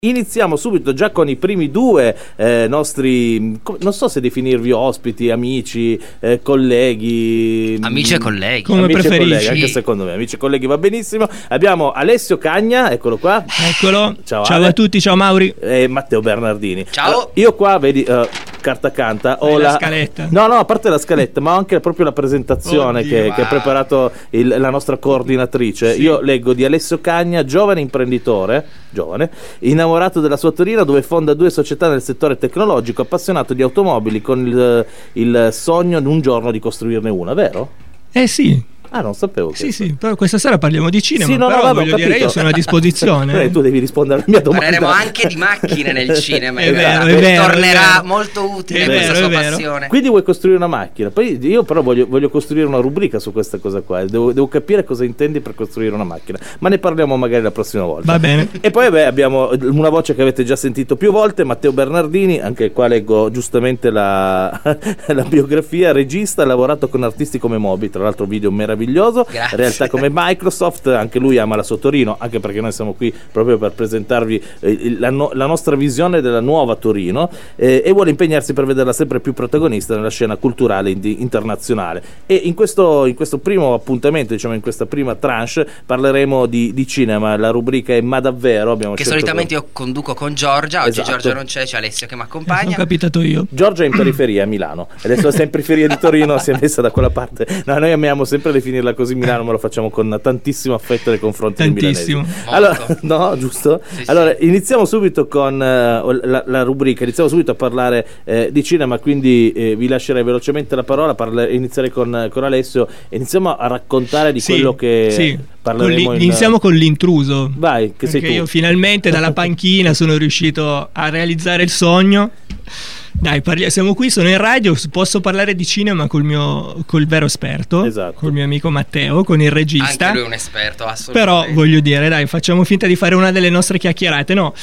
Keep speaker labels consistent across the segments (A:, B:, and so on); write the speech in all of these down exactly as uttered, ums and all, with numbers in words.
A: Iniziamo subito già con i primi due eh, nostri, non so se definirvi ospiti, amici, eh, colleghi.
B: Amici e colleghi.
C: Come
A: amici
C: preferisci.
A: e colleghi, anche secondo me, amici e colleghi va benissimo. Abbiamo Alessio Cagna, eccolo qua.
C: Eccolo.
A: Ciao,
C: Ciao
A: Ale.
C: a tutti, ciao Mauri.
A: E Matteo Bernardini.
B: Ciao.
A: Allora, io qua, vedi, uh, carta canta, ho
C: Hai la
A: la
C: scaletta.
A: No, no, a parte la scaletta, ma ho anche proprio la presentazione
C: Oddio,
A: che,
B: wow.
A: che ha preparato il- la nostra coordinatrice.
C: Sì.
A: Io leggo di Alessio Cagna, giovane imprenditore, giovane, innamorato della sua Torino, dove fonda due società nel settore tecnologico, appassionato di automobili con il, il sogno di un giorno di costruirne una, vero?
C: Eh sì,
A: Ah, non sapevo.
C: sì,
A: questo.
C: sì, però questa sera parliamo di cinema,
A: Sì, no, no,
C: però
A: vabbè, ho
C: voglio dire,
A: capito.
C: io sono a disposizione.
A: Eh, tu devi rispondere alla mia domanda.
B: Parleremo anche di macchine nel cinema.
C: È
B: in
C: vero,
B: realtà.
C: è vero,
B: Tornerà
C: è vero.
B: molto utile
C: È
B: questa
C: vero,
B: sua
C: è vero.
B: passione.
A: Quindi vuoi costruire una macchina? Poi io però voglio, voglio costruire una rubrica su questa cosa qua. Devo, devo capire cosa intendi per costruire una macchina. Ma ne parliamo magari la prossima volta.
C: Va bene.
A: E poi vabbè, abbiamo una voce che avete già sentito più volte, Matteo Bernardini, anche qua leggo giustamente la, la biografia, regista, ha lavorato con artisti come Moby, tra l'altro video meraviglioso,
B: Grazie.
A: realtà come Microsoft, anche lui ama la sua Torino, anche perché noi siamo qui proprio per presentarvi eh, la, no- la nostra visione della nuova Torino, eh, e vuole impegnarsi per vederla sempre più protagonista nella scena culturale indi- internazionale. E in questo, in questo primo appuntamento, diciamo in questa prima tranche, parleremo di, di cinema. La rubrica è Ma davvero? Abbiamo
B: Che
A: scelto
B: solitamente io conduco con Giorgia. Oggi
A: Esatto.
B: Giorgia non c'è, c'è Alessio che mi
C: Sono
B: accompagna.
C: capitato io.
A: Giorgia è in periferia a Milano, adesso è in periferia di Torino, si è messa da quella parte. No, noi amiamo sempre definirla così Milano, ma lo facciamo con tantissimo affetto nei confronti
C: Tantissimo.
A: dei milanesi.
B: Molto.
A: Allora, no, giusto?
B: Sì, sì.
A: Allora, iniziamo subito con eh, la, la rubrica, iniziamo subito a parlare eh, di cinema, quindi eh, vi lascerei velocemente la parola, parla- inizierei con, con Alessio, e iniziamo a raccontare di
C: Sì,
A: quello che
C: sì.
A: parleremo
C: Con
A: in...
C: li- Iniziamo con l'intruso.
A: Vai, che sei
C: Perché
A: tu.
C: io finalmente dalla panchina sono riuscito a realizzare il sogno. Dai, parli- siamo qui, sono in radio, posso parlare di cinema col mio col vero esperto,
A: Esatto.
C: col mio amico Matteo, con il regista.
B: Anche lui è un esperto,
C: Però
B: assolutamente.
C: voglio dire, dai, facciamo finta di fare una delle nostre chiacchierate. No,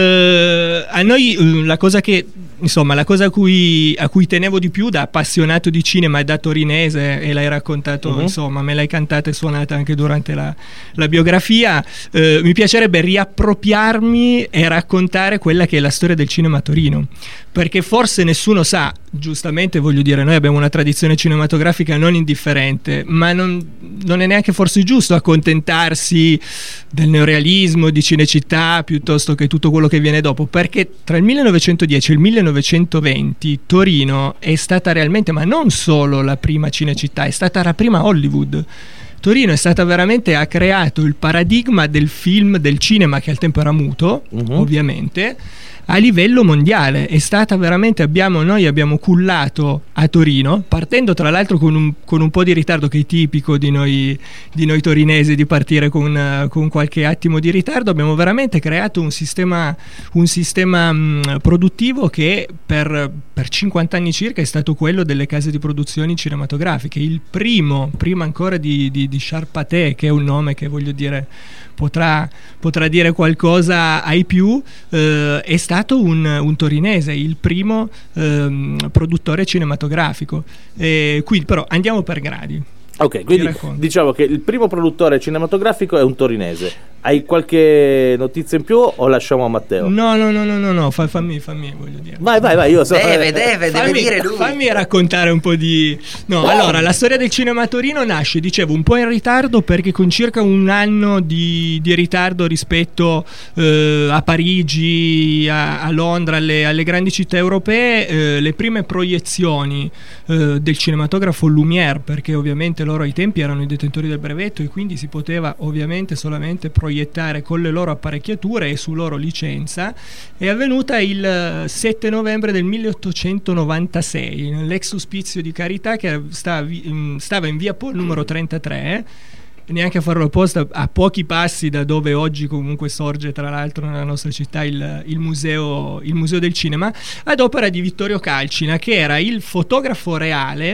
C: eh, a noi eh, la cosa che, insomma, la cosa a cui, a cui tenevo di più da appassionato di cinema e da torinese, e l'hai raccontato,
A: Mhm.
C: insomma, me l'hai cantata e suonata anche durante la, la biografia, eh, mi piacerebbe riappropriarmi e raccontare quella che è la storia del cinema a Torino. Perché forse nessuno sa, giustamente voglio dire, noi abbiamo una tradizione cinematografica non indifferente, ma non, non è neanche forse giusto accontentarsi del neorealismo, di Cinecittà, piuttosto che tutto quello che viene dopo, perché tra il millenovecentodieci e il millenovecentoventi Torino è stata realmente, ma non solo la prima Cinecittà, è stata la prima Hollywood. Torino è stata veramente, ha creato il paradigma del film, del cinema, che al tempo era muto,
A: Mhm.
C: ovviamente, a livello mondiale. È stata veramente, abbiamo, noi abbiamo cullato a Torino, partendo tra l'altro con un, con un po' di ritardo, che è tipico di noi, di noi torinesi, di partire con, eh, con qualche attimo di ritardo. Abbiamo veramente creato un sistema, un sistema mh, produttivo che per, per cinquanta anni circa è stato quello delle case di produzioni cinematografiche. Il primo, prima ancora di, di, di Charpaté, che è un nome che voglio dire potrà, potrà dire qualcosa ai più, eh, è stato un, un torinese, il primo ehm, produttore cinematografico. E quindi però andiamo per gradi.
A: Ok, quindi
C: racconto.
A: diciamo che il primo produttore cinematografico è un torinese. Hai qualche notizia in più o lasciamo a Matteo?
C: No, no, no, no, no, no, fa- fammi, fammi, voglio dire.
A: Vai, vai, vai, io so.
B: Deve,
A: eh,
B: deve, deve
C: Fammi,
B: dire lui.
C: fammi raccontare un po' di... No, allora, la storia del cinema a Torino nasce, dicevo, un po' in ritardo, perché con circa un anno di, di ritardo rispetto eh, a Parigi, a, a Londra, alle, alle grandi città europee, eh, le prime proiezioni eh, del cinematografo Lumière, perché ovviamente loro ai tempi erano i detentori del brevetto e quindi si poteva ovviamente solamente proiettare con le loro apparecchiature e su loro licenza, è avvenuta il sette novembre del milleottocentonovantasei nell'ex Ospizio di Carità, che stava, stava in via Pol numero trentatré, neanche a farlo apposta, a pochi passi da dove oggi comunque sorge, tra l'altro nella nostra città, il, il, museo, il museo del cinema, ad opera di Vittorio Calcina, che era il fotografo reale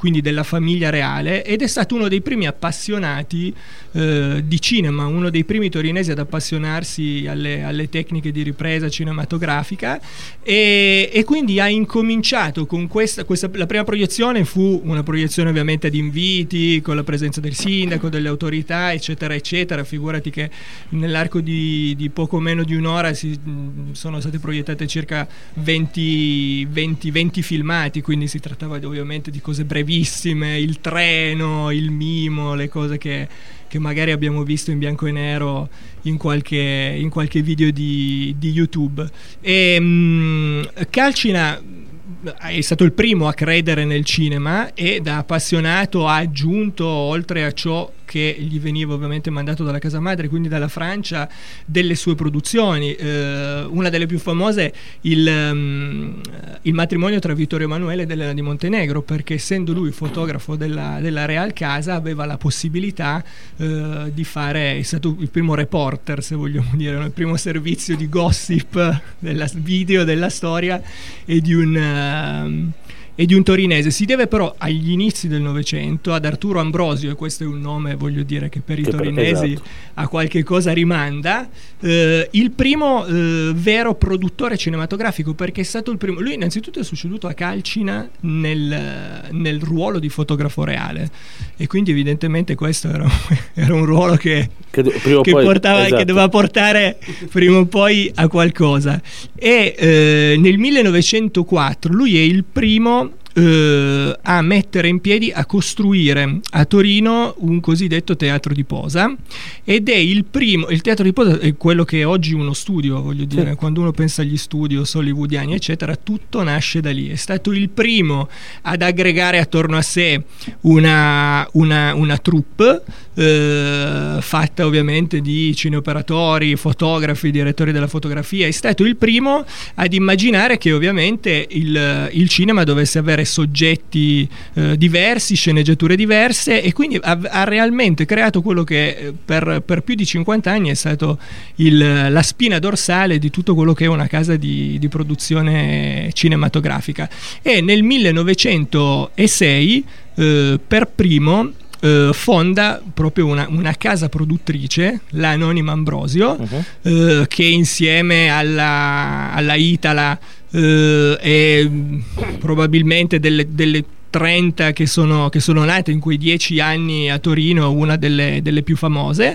C: quindi della famiglia reale, ed è stato uno dei primi appassionati eh, di cinema, uno dei primi torinesi ad appassionarsi alle, alle tecniche di ripresa cinematografica, e, e quindi ha incominciato con questa, questa, la prima proiezione fu una proiezione ovviamente ad inviti, con la presenza del sindaco, delle autorità, eccetera eccetera. Figurati che nell'arco di, di poco meno di un'ora si, sono state proiettate circa venti, venti, venti filmati, quindi si trattava di, ovviamente di cose brevissime, il treno, il mimo, le cose che, che magari abbiamo visto in bianco e nero in qualche, in qualche video di, di YouTube. E mh, Calcina è stato il primo a credere nel cinema, e da appassionato ha aggiunto, oltre a ciò che gli veniva ovviamente mandato dalla casa madre, quindi dalla Francia, delle sue produzioni. Eh, una delle più famose, il, um, il matrimonio tra Vittorio Emanuele ed Elena di Montenegro, perché essendo lui fotografo della, della Real Casa aveva la possibilità eh, di fare, è stato il primo reporter, se vogliamo dire, no? Il primo servizio di gossip della video della storia e di un... Uh, e di un torinese. Si deve però agli inizi del Novecento ad Arturo Ambrosio, e questo è un nome, voglio dire, che per i che torinesi esatto. a qualche cosa rimanda, eh, il primo eh, vero produttore cinematografico, perché è stato il primo. Lui innanzitutto è succeduto a Calcina nel, nel ruolo di fotografo reale, e quindi evidentemente questo era, era un ruolo che, che, che, poi, portava, esatto. che doveva portare prima o poi a qualcosa. E eh, nel millenovecentoquattro lui è il primo Uh, a mettere in piedi, a costruire a Torino un cosiddetto teatro di posa, ed è il primo. Il teatro di posa è quello che è oggi uno studio, voglio dire, sì. Quando uno pensa agli studios hollywoodiani eccetera, tutto nasce da lì. È stato il primo ad aggregare attorno a sé una, una, una troupe uh, fatta ovviamente di cineoperatori, fotografi, direttori della fotografia. È stato il primo ad immaginare che ovviamente il, il cinema dovesse avere soggetti eh, diversi, sceneggiature diverse, e quindi ha, ha realmente creato quello che per, per più di cinquanta anni è stato il, la spina dorsale di tutto quello che è una casa di, di produzione cinematografica. E nel millenovecentosei eh, per primo Uh, fonda proprio una, una casa produttrice, la Anonima Ambrosio, uh-huh. uh, che insieme alla, alla Itala uh, è probabilmente delle, delle trenta che sono, che sono nate in quei dieci anni a Torino, una delle, delle più famose.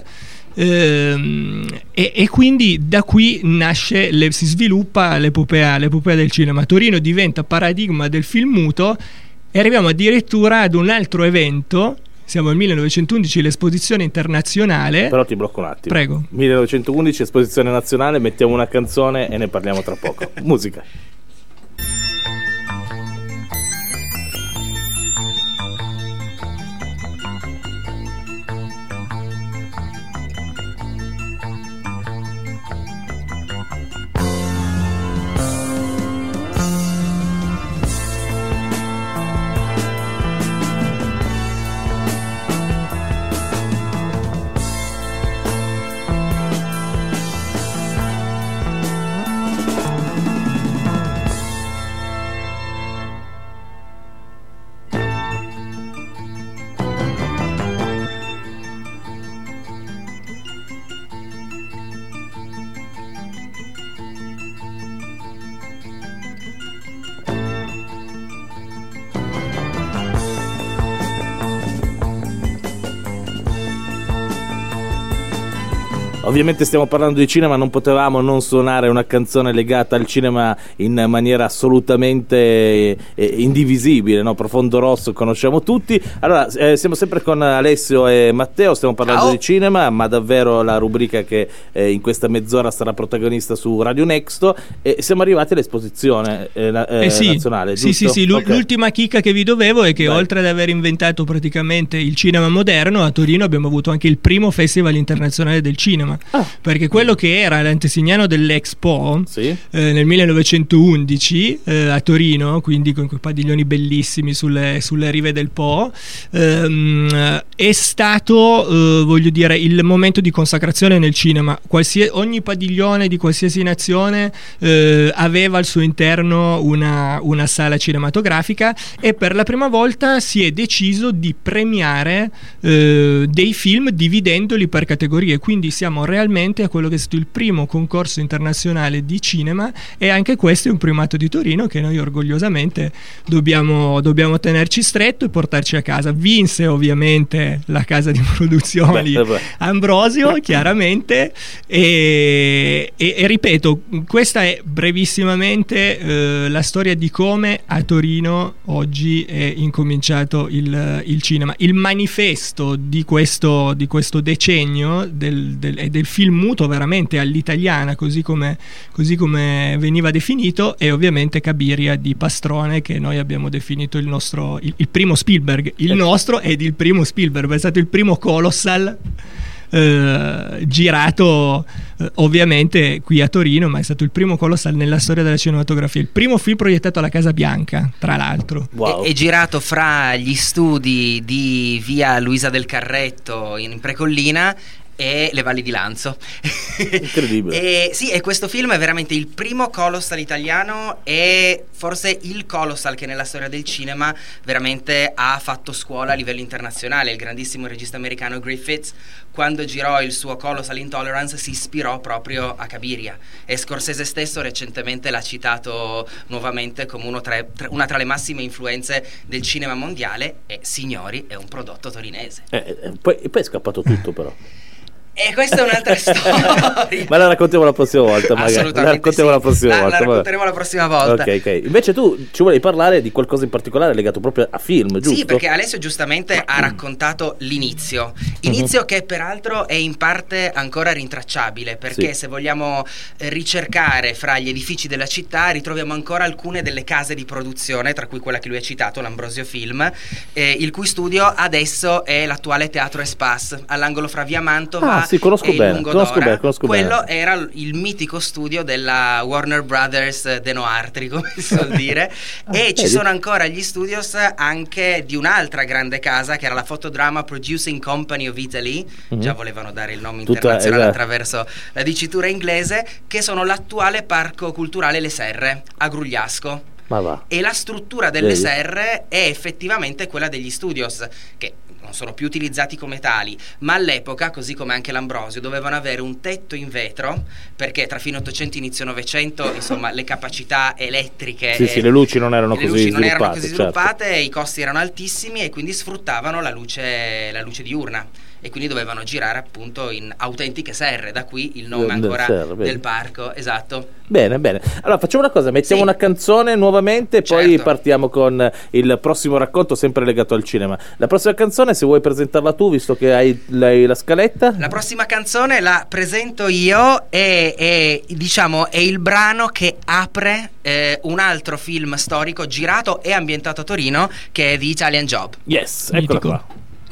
C: Uh, e, e quindi da qui nasce, le, si sviluppa l'epopea, l'epopea del cinema. Torino diventa paradigma del film muto, e arriviamo addirittura ad un altro evento. Siamo al millenovecentoundici, l'esposizione internazionale.
A: Però ti blocco un attimo.
C: Prego.
A: millenovecentoundici, esposizione nazionale, mettiamo una canzone e ne parliamo tra poco. Musica. Ovviamente stiamo parlando di cinema, non potevamo non suonare una canzone legata al cinema in maniera assolutamente eh, indivisibile, no? Profondo Rosso conosciamo tutti. Allora, eh, siamo sempre con Alessio e Matteo, stiamo parlando Ciao. di cinema, ma davvero la rubrica che eh, in questa mezz'ora sarà protagonista su Radio Nexto, e siamo arrivati all'esposizione eh, eh,
C: eh sì,
A: nazionale,
C: sì,
A: giusto?
C: sì, sì.
A: Okay.
C: L'ultima chicca che vi dovevo è che
A: Dai.
C: oltre ad aver inventato praticamente il cinema moderno, a Torino abbiamo avuto anche il primo festival internazionale del cinema. cinema,
A: Ah.
C: perché quello che era l'antesignano dell'Expo
A: Sì.
C: eh, nel millenovecentoundici eh, a Torino, quindi con quei padiglioni bellissimi sulle, sulle rive del Po, ehm, è stato eh, voglio dire il momento di consacrazione nel cinema. Qualsiasi, ogni padiglione di qualsiasi nazione eh, aveva al suo interno una, una sala cinematografica, e per la prima volta si è deciso di premiare eh, dei film dividendoli per categorie, quindi siamo realmente a quello che è stato il primo concorso internazionale di cinema, e anche questo è un primato di Torino che noi orgogliosamente dobbiamo, dobbiamo tenerci stretto e portarci a casa. Vinse ovviamente la casa di produzioni
A: Beh, beh.
C: Ambrosio, chiaramente, e, e, e ripeto, questa è brevissimamente eh, la storia di come a Torino oggi è incominciato il, il cinema. Il manifesto di questo, di questo decennio del, del, è del film muto veramente all'italiana, così come, così come veniva definito, è ovviamente Cabiria di Pastrone, che noi abbiamo definito il nostro, il, il primo Spielberg, il nostro ed il primo Spielberg, è stato il primo colossal eh, girato eh, ovviamente qui a Torino, ma è stato il primo colossal nella storia della cinematografia, il primo film proiettato alla Casa Bianca, tra l'altro.
A: Wow.
B: È, è girato fra gli studi di via Luisa del Carretto in Precollina e le Valli di Lanzo.
A: Incredibile.
B: E, sì, e questo film è veramente il primo colossal italiano e forse il colossal che nella storia del cinema veramente ha fatto scuola a livello internazionale. Il grandissimo regista americano Griffiths, quando girò il suo Colossal Intolerance, si ispirò proprio a Cabiria, e Scorsese stesso recentemente l'ha citato nuovamente come uno tra, tra, una tra le massime influenze del cinema mondiale. E signori, è un prodotto torinese.
A: Eh, eh, poi, e poi è scappato tutto però.
B: E questa è un'altra storia.
A: Ma la raccontiamo la prossima volta, magari.
B: Assolutamente
A: La raccontiamo
B: sì.
A: la prossima
B: La-
A: volta.
B: la
A: vabbè.
B: racconteremo la prossima volta.
A: Ok, ok. Invece tu ci volevi parlare di qualcosa in particolare legato proprio a film, giusto?
B: Sì, perché Alessio giustamente ha raccontato l'inizio. Inizio che peraltro è in parte ancora rintracciabile, perché
A: Sì.
B: se vogliamo eh, ricercare fra gli edifici della città ritroviamo ancora alcune delle case di produzione, tra cui quella che lui ha citato, l'Ambrosio Film, eh, il cui studio adesso è l'attuale Teatro Espas, all'angolo fra via Mantova
A: Ah, sì, conosco
B: e il
A: bene,
B: Lungo
A: conosco
B: d'Ora.
A: bene, conosco
B: Quello
A: bene.
B: era il mitico studio della Warner Brothers De Noartri, come si suol dire. E ci
A: vedi?
B: sono ancora gli studios anche di un'altra grande casa, che era la Photodrama Producing Company of Italy.
A: Mhm.
B: Già volevano dare il nome
A: Tutta-
B: internazionale
A: esatto.
B: attraverso la dicitura inglese, che sono l'attuale Parco Culturale Le Serre a Grugliasco.
A: Ma va.
B: E la struttura delle
A: Vedi?
B: serre è effettivamente quella degli studios, che non sono più utilizzati come tali, ma all'epoca, così come anche l'Ambrosio, dovevano avere un tetto in vetro, perché tra fine Ottocento e inizio Novecento, insomma, le capacità elettriche
A: Sì,
B: e
A: sì, le luci non erano
B: le
A: così
B: luci non
A: sviluppate,
B: erano così
A: certo.
B: sviluppate, i costi erano altissimi, e quindi sfruttavano la luce, la luce diurna, e quindi dovevano girare appunto in autentiche serre, da qui il nome
A: Del- del
B: ancora
A: serre, vedi.
B: del parco. Esatto.
A: Bene, bene. Allora facciamo una cosa, mettiamo
B: Sì.
A: una canzone nuovamente, poi
B: Certo.
A: partiamo con il prossimo racconto sempre legato al cinema. La prossima canzone, se vuoi presentarla tu, visto che hai, hai la scaletta.
B: La prossima canzone la presento io, e, e diciamo è il brano che apre eh, un altro film storico girato e ambientato a Torino, che è The Italian Job.
A: Yes, eccola
C: Mitico.
A: qua.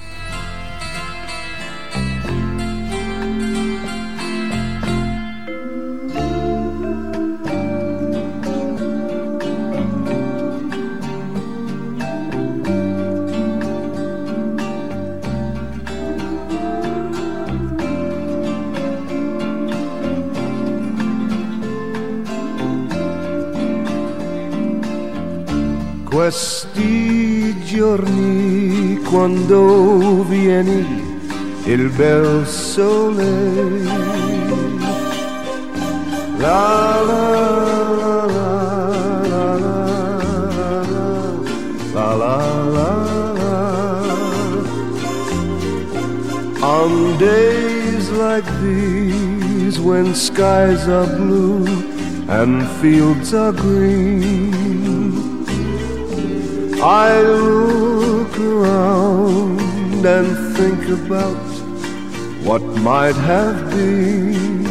D: Questi giorni quando vieni il bel sole, la la la la la la la la la. On days like these when skies are blue and fields are green, I look around and think about what might have been,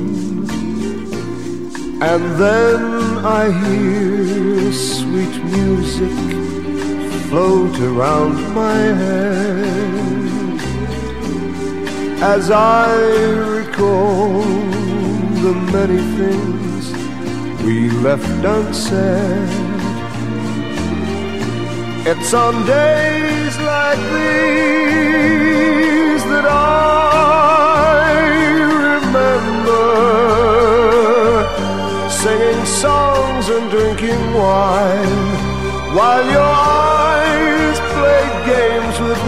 D: and then I hear sweet music float around my head as I recall the many things we left unsaid. It's on days like these that I remember singing songs and drinking wine while your eyes played games with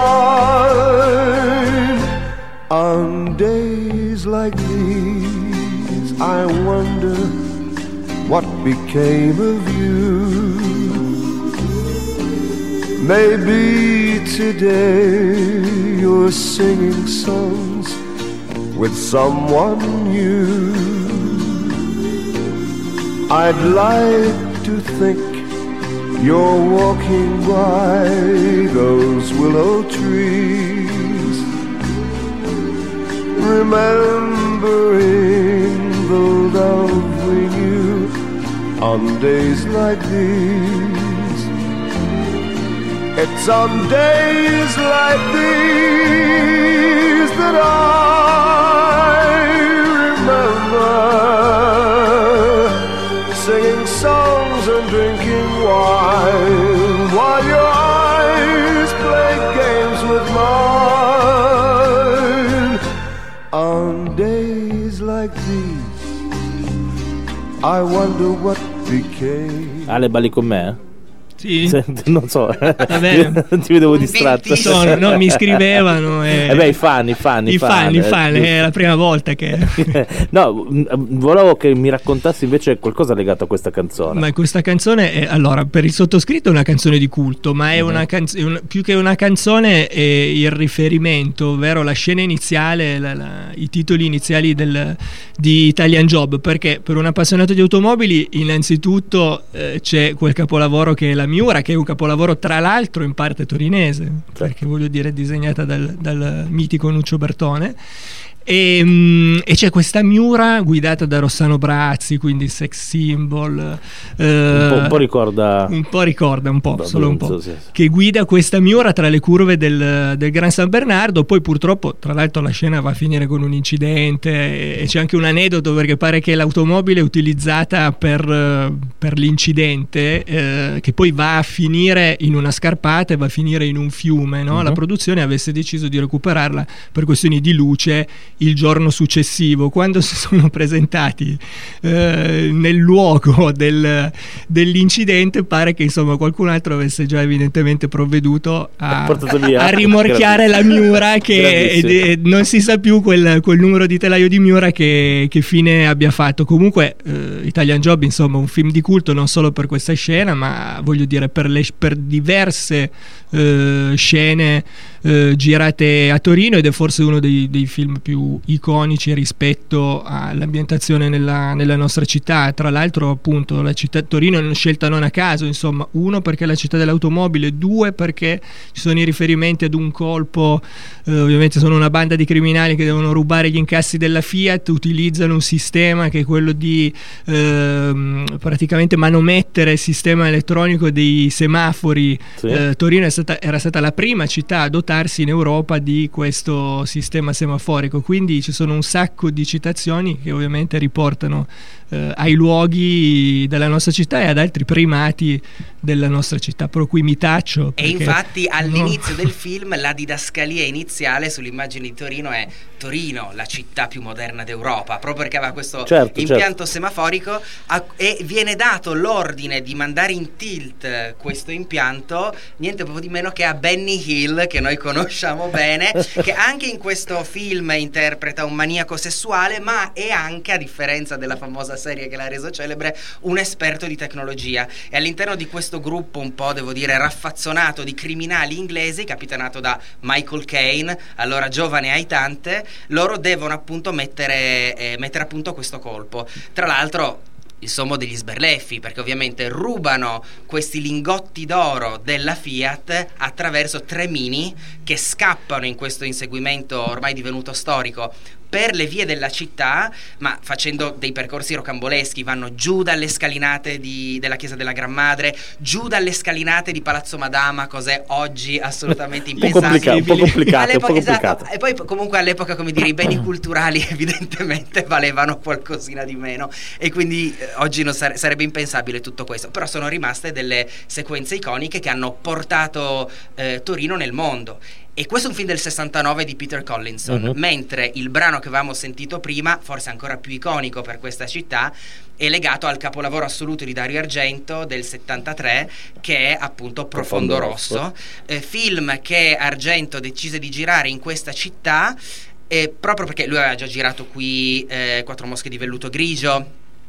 D: mine. On days like these I wonder what became of you. Maybe today you're singing songs with someone new. I'd like to think you're walking by those willow trees, remembering the love we knew on days like these. It's on days like these that I remember singing songs and drinking wine while your eyes play games with mine. On days like these I wonder what became.
A: Ale, balli con me?
C: Sì.
A: Non so,
C: Vabbè.
A: ti vedevo distratto.
C: Sono, no, mi scrivevano e...
A: Eh beh, i fan, i fan,
C: i fan, i fan,
A: eh,
C: è la prima volta che...
A: No, volevo che mi raccontassi invece qualcosa legato a questa canzone.
C: Ma questa canzone è, allora, per il sottoscritto è una canzone di culto, ma è uh-huh. una canzone, più che una canzone è il riferimento, ovvero la scena iniziale, la, la, i titoli iniziali del, di Italian Job, perché per un appassionato di automobili innanzitutto eh, c'è quel capolavoro che è la Miura, che è un capolavoro tra l'altro in parte torinese, certo. Perché voglio dire disegnata dal, dal mitico Nuccio Bertone. E, um, e c'è questa Miura guidata da Rossano Brazzi, quindi sex symbol, eh,
A: un, po', un po' ricorda
C: un po' ricorda un po', solo un po',
A: sì.
C: Che guida questa Miura tra le curve del, del Gran San Bernardo. Poi purtroppo, tra l'altro, la scena va a finire con un incidente e, e c'è anche un aneddoto, perché pare che l'automobile utilizzata per, per l'incidente eh, che poi va a finire in una scarpata e va a finire in un fiume, no? Uh-huh. La produzione avesse deciso di recuperarla per questioni di luce il giorno successivo. Quando si sono presentati eh, nel luogo del, dell'incidente, pare che insomma qualcun altro avesse già evidentemente provveduto a, a rimorchiare la Miura, che ed, ed non si sa più quel, quel numero di telaio di Miura che, che fine abbia fatto. Comunque eh, Italian Job, insomma, un film di culto non solo per questa scena, ma voglio dire per, le, per diverse eh, scene eh, girate a Torino, ed è forse uno dei, dei film più iconici rispetto all'ambientazione nella, nella nostra città. Tra l'altro, appunto, la città Torino è una scelta non a caso, insomma, uno perché è la città dell'automobile, due perché ci sono i riferimenti ad un colpo, eh, ovviamente sono una banda di criminali che devono rubare gli incassi della Fiat, utilizzano un sistema che è quello di eh, praticamente manomettere il sistema elettronico dei semafori. Sì. eh, Torino è stata, era stata la prima città a dotarsi in Europa di questo sistema semaforico, quindi ci sono un sacco di citazioni che ovviamente riportano eh, ai luoghi della nostra città e ad altri primati della nostra città, per cui mi taccio
B: perché, e infatti all'inizio no. del film la didascalia iniziale sull'immagine di Torino è Torino, la città più moderna d'Europa, proprio perché aveva questo
A: certo,
B: impianto
A: certo.
B: semaforico a, e viene dato l'ordine di mandare in tilt questo impianto niente proprio di meno che a Benny Hill, che noi conosciamo bene, che anche in questo film interpreta un maniaco sessuale, ma è anche, a differenza della famosa serie che l'ha reso celebre, un esperto di tecnologia. E all'interno di questo gruppo un po', devo dire, raffazzonato di criminali inglesi, capitanato da Michael Caine, allora giovane aitante, loro devono appunto mettere, eh, mettere a punto questo colpo. Tra l'altro il sommo degli sberleffi, perché ovviamente rubano questi lingotti d'oro della Fiat attraverso tre mini che scappano in questo inseguimento ormai divenuto storico. per le vie della città, ma facendo dei percorsi rocamboleschi. Vanno giù dalle scalinate di, della chiesa della Gran Madre, giù dalle scalinate di Palazzo Madama, cos'è oggi assolutamente impensabile.
A: Un po' complicato, un po'
B: complicato. Esatto. E poi comunque all'epoca, come dire, i beni culturali evidentemente valevano qualcosina di meno, e quindi eh, oggi non sare- sarebbe impensabile tutto questo. Però sono rimaste delle sequenze iconiche che hanno portato eh, Torino nel mondo. E questo è un film del sessantanove di Peter Collinson, uh-huh. mentre il brano che avevamo sentito prima, forse ancora più iconico per questa città, è legato al capolavoro assoluto di Dario Argento del settantatré, che è appunto Profondo, Profondo Rosso, Rosso. Eh, film che Argento decise di girare in questa città eh, proprio perché lui aveva già girato qui eh, Quattro mosche di velluto grigio,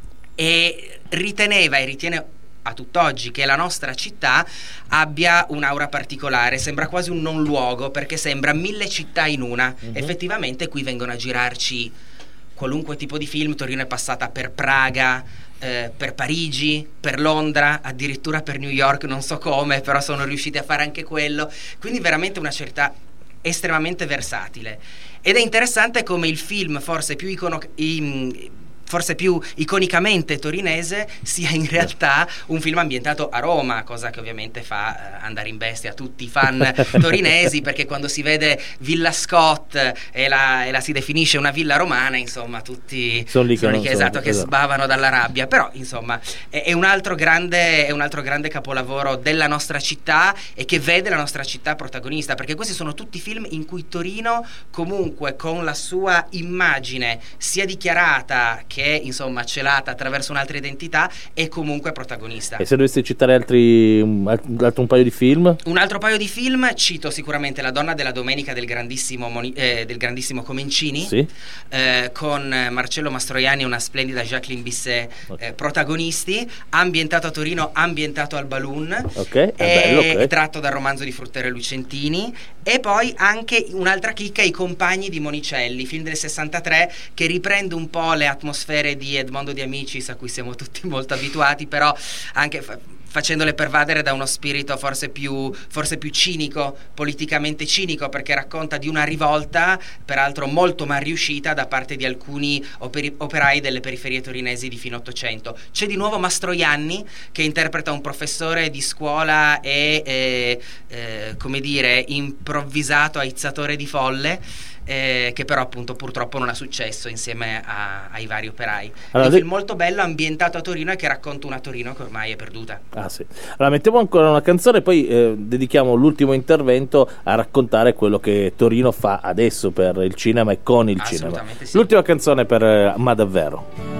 B: e riteneva e ritiene a tutt'oggi che la nostra città abbia un'aura particolare, sembra quasi un non luogo, perché sembra mille città in una. Uh-huh. Effettivamente qui vengono a girarci qualunque tipo di film. Torino è passata per Praga, eh, per Parigi, per Londra, addirittura per New York, non so come, però sono riusciti a fare anche quello. Quindi veramente una città estremamente versatile. Ed è interessante come il film forse più icono in, forse più iconicamente torinese sia in realtà un film ambientato a Roma, cosa che ovviamente fa eh, andare in bestia a tutti i fan torinesi, perché quando si vede Villa Scott e la, e la si definisce una villa romana, insomma tutti sono lì che, sono lì che, esatto, che sbavano dalla rabbia. Però insomma è, è un altro grande è un altro grande capolavoro della nostra città, e che vede la nostra città protagonista, perché questi sono tutti film in cui Torino comunque con la sua immagine sia dichiarata che insomma celata attraverso un'altra identità è comunque protagonista.
A: E se dovessi citare altri un, altro un paio di film?
B: Un altro paio di film, cito sicuramente La donna della domenica del grandissimo Moni, eh, del grandissimo Comencini, sì. eh, con Marcello Mastroianni e una splendida Jacqueline Bisset okay. eh, protagonisti, ambientato a Torino, ambientato al Balloon, okay. è bello, okay. tratto dal romanzo di Fruttero e Lucentini. E poi anche un'altra chicca, I compagni di Monicelli, film del sessantatré, che riprende un po' le atmosfere di Edmondo de Amicis, a cui siamo tutti molto abituati, però anche fa- facendole pervadere da uno spirito forse più, forse più cinico, politicamente cinico, perché racconta di una rivolta, peraltro molto mal riuscita, da parte di alcuni operi- operai delle periferie torinesi di fine Ottocento. C'è di nuovo Mastroianni, che interpreta un professore di scuola e, eh, eh, come dire, improvvisato aizzatore di folle, Eh, che però appunto purtroppo non ha successo insieme a, ai vari operai. Allora, è un film molto bello, ambientato a Torino, e che racconta una Torino che ormai è perduta.
A: Ah sì. Allora mettiamo ancora una canzone, poi eh, dedichiamo l'ultimo intervento a raccontare quello che Torino fa adesso per il cinema e con il cinema. Sì. L'ultima canzone per eh, Ma davvero.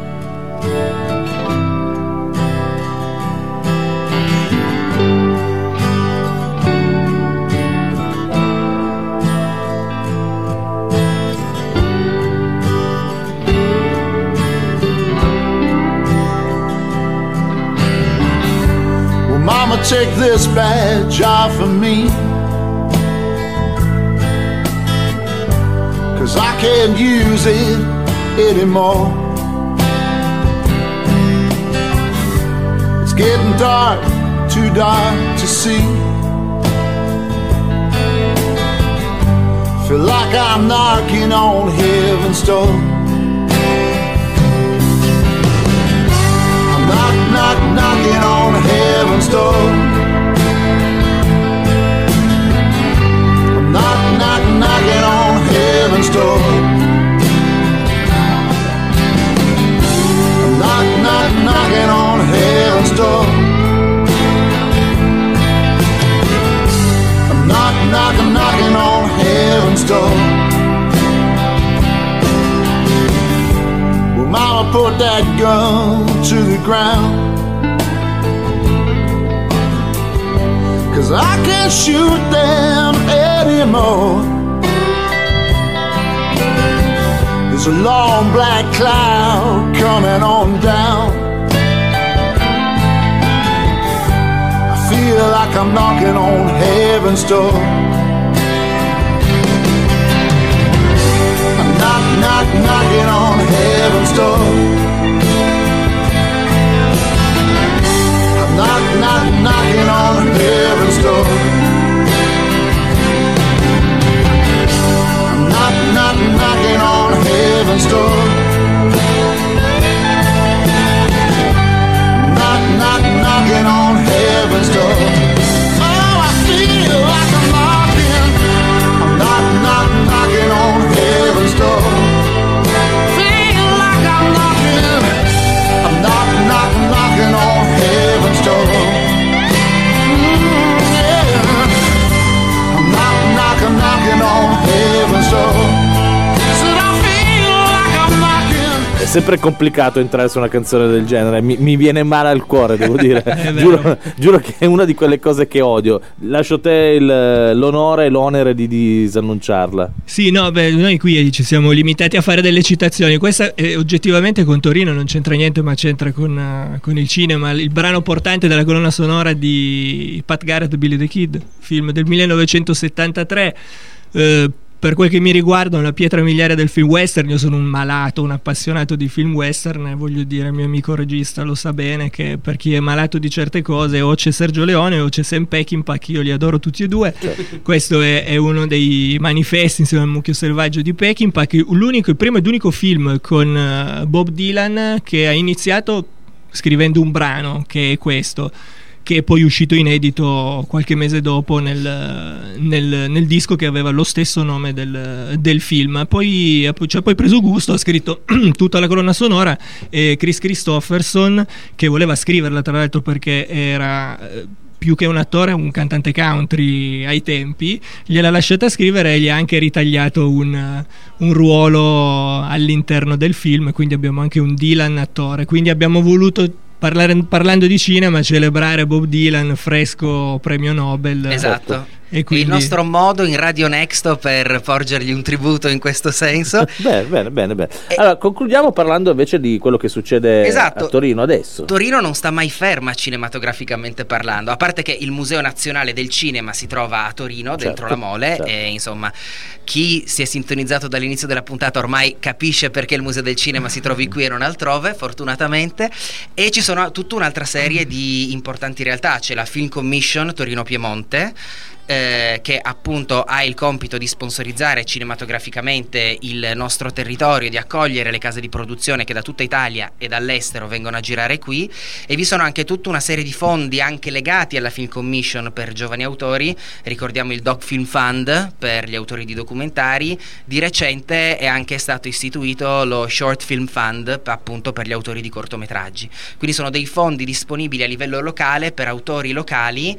E: Mama, take this badge off of me, 'cause I can't use it anymore. It's getting dark, too dark to see. Feel like I'm knocking on heaven's door. Knock, knock, knocking on heaven's door. I'm knock, knock, knocking on heaven's door. I'm knock, knock, knocking on heaven's door. I'm knock, knock, knocking on heaven's door. Well, Mama, put that gun to the ground, 'cause I can't shoot them anymore. There's a long black cloud coming on down. I feel like I'm knocking on heaven's door. I'm knock, knock, knocking on heaven's door. Knock, knock, knocking on heaven's door. I'm knock, knock, knocking on heaven's door.
A: sempre complicato entrare su una canzone del genere, mi, mi viene male al cuore, devo dire. giuro, giuro che è una di quelle cose che odio. Lascio te il, l'onore e l'onere di disannunciarla.
C: Sì, no, beh, noi qui ci siamo limitati a fare delle citazioni. Questa eh, oggettivamente con Torino non c'entra niente, ma c'entra con, uh, con il cinema. Il brano portante della colonna sonora di Pat Garrett, Billy the Kid, film del millenovecentosettantatré. Eh, Per quel che mi riguarda, una pietra miliare del film western. Io sono un malato, un appassionato di film western, e voglio dire, il mio amico regista lo sa bene che per chi è malato di certe cose o c'è Sergio Leone o c'è Sam Peckinpah, io li adoro tutti e due. Questo è, è uno dei manifesti insieme al Mucchio Selvaggio di Peckinpah, che l'unico, il primo ed unico film con uh, Bob Dylan che ha iniziato scrivendo un brano, che è questo, che è poi uscito inedito qualche mese dopo nel, nel, nel disco che aveva lo stesso nome del, del film. Poi ci ha poi preso gusto, ha scritto tutta la colonna sonora, e Chris Christopherson, che voleva scriverla tra l'altro perché era più che un attore un cantante country ai tempi, gliel'ha lasciata scrivere e gli ha anche ritagliato un, un ruolo all'interno del film, quindi abbiamo anche un Dylan attore. Quindi abbiamo voluto, Parlare, parlando di cinema, celebrare Bob Dylan, fresco premio Nobel.
B: Esatto.
C: E quindi...
B: il nostro modo in Radio Nexto per porgergli un tributo in questo senso.
A: Bene, bene, bene, bene.
B: E...
A: Allora, concludiamo parlando invece di quello che succede
B: esatto.
A: a Torino adesso.
B: Torino non sta mai ferma cinematograficamente parlando, a parte che il Museo Nazionale del Cinema si trova a Torino,
A: certo,
B: dentro la Mole,
A: certo.
B: E insomma, chi si è sintonizzato dall'inizio della puntata ormai capisce perché il Museo del Cinema si trovi qui e non altrove, fortunatamente. E ci sono tutta un'altra serie di importanti realtà. C'è la Film Commission Torino Piemonte, Eh, che appunto ha il compito di sponsorizzare cinematograficamente il nostro territorio, di accogliere le case di produzione che da tutta Italia e dall'estero vengono a girare qui. E vi sono anche tutta una serie di fondi anche legati alla Film Commission per giovani autori. Ricordiamo il Doc Film Fund per gli autori di documentari. Di recente è anche stato istituito lo Short Film Fund, appunto per gli autori di cortometraggi. Quindi sono dei fondi disponibili a livello locale per autori locali,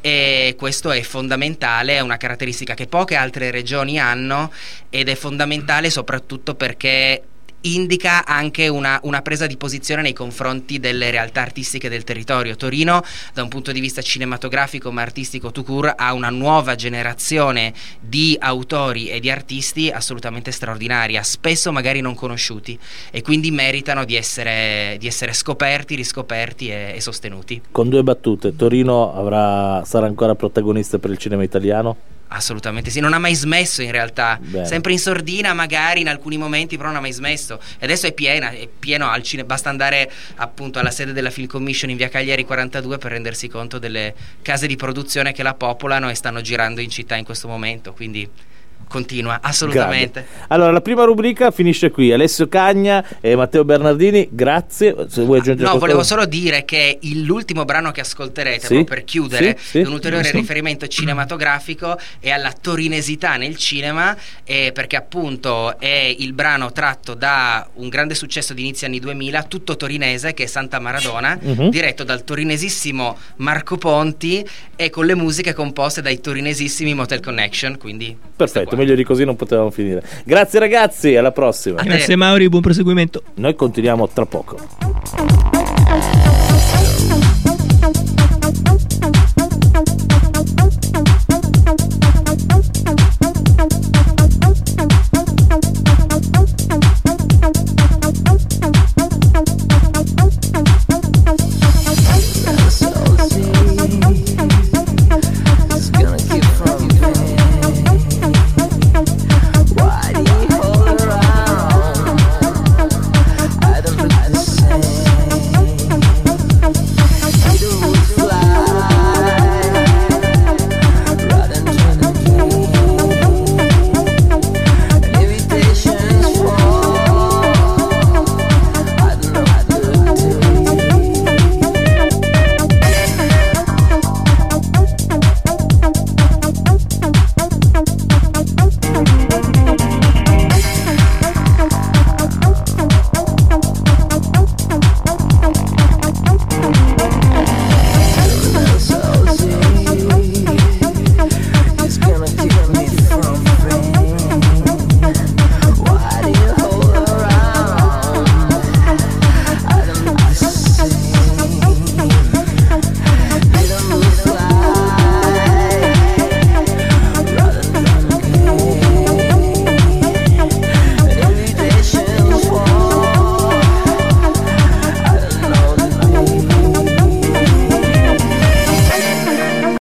B: e questo è fondamentale, è una caratteristica che poche altre regioni hanno, ed è fondamentale soprattutto perché indica anche una, una presa di posizione nei confronti delle realtà artistiche del territorio. Torino, da un punto di vista cinematografico ma artistico tout court, ha una nuova generazione di autori e di artisti assolutamente straordinaria, spesso magari non conosciuti, e quindi meritano di essere, di essere scoperti, riscoperti e, e sostenuti.
A: Con due battute, Torino avrà, sarà ancora protagonista per il cinema italiano?
B: Assolutamente sì, non ha mai smesso in realtà.
A: Bene.
B: Sempre in sordina magari in alcuni momenti, però non ha mai smesso, e adesso è piena, è pieno al cinema. Basta andare appunto alla sede della Film Commission in via Cagliari quarantadue per rendersi conto delle case di produzione che la popolano e stanno girando in città in questo momento, quindi continua, assolutamente.
A: Grande. Allora, la prima rubrica finisce qui. Alessio Cagna e Matteo Bernardini, grazie. Se vuoi aggiungere
B: no,
A: qualcosa?
B: volevo solo dire che il, l'ultimo brano che ascolterete,
A: sì,
B: proprio per chiudere,
A: sì, sì.
B: è un ulteriore
C: Giusto.
B: riferimento cinematografico e alla torinesità nel cinema, eh, perché appunto è il brano tratto da un grande successo di inizio anni duemila, tutto torinese, che è Santa Maradona,
A: uh-huh.
B: diretto dal torinesissimo Marco Ponti e con le musiche composte dai torinesissimi Motel Connection, quindi
A: perfetto, meglio di così non potevamo finire. Grazie ragazzi, alla prossima.
C: Grazie Mauri, buon proseguimento.
A: Noi continuiamo tra poco.